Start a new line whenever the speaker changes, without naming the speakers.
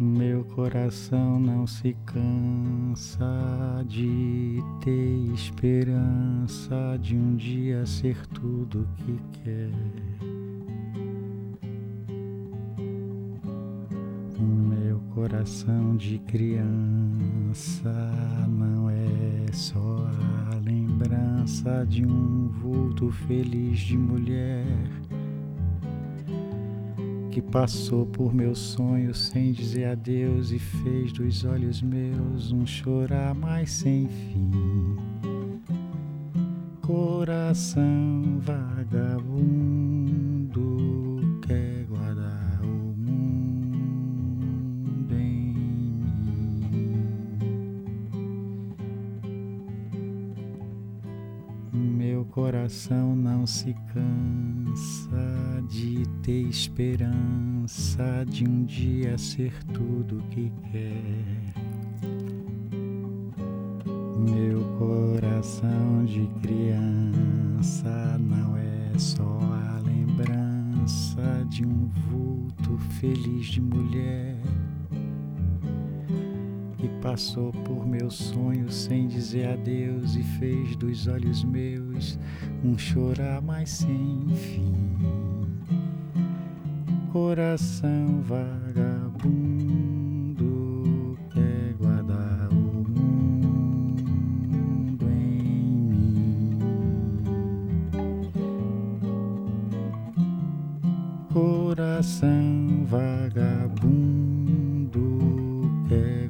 Meu coração não se cansa de ter esperança de um dia ser tudo o que quer. Meu coração de criança não é só a lembrança de um vulto feliz de mulher que passou por meus sonhos sem dizer adeus e fez dos olhos meus um chorar mais sem fim. Coração vagabundo quer guardar o mundo em mim. Meu coração não se cansa de ter esperança de um dia ser tudo o que quer. Meu coração de criança não é só a lembrança de um vulto feliz de mulher que passou por meus sonhos sem dizer adeus e fez dos olhos meus um chorar mais sem fim. Coração vagabundo quer guardar o mundo em mim. Coração vagabundo quer